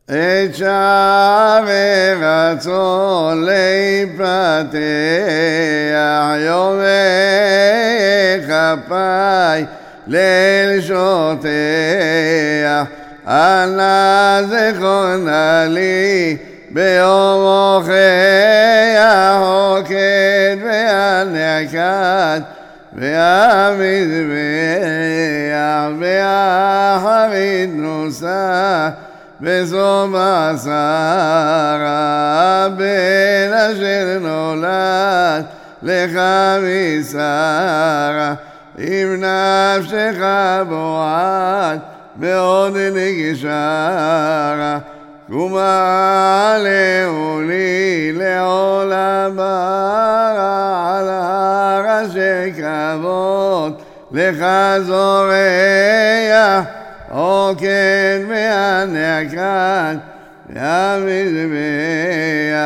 את שערי רצון להיפתח, יומי כפי ליל שוטח, אנא זכרונה לי ביום הוכח, הוקד והנעקד והמזבח והחבית נוסה בסוף עשרה, בן אשר נולד לך משרה, אם נפשך בועט מאוד נגשרה, קומה לעולי לעולם ברא, על הר אשר כבוד לך זורח, עוקד והנעקד והמזבח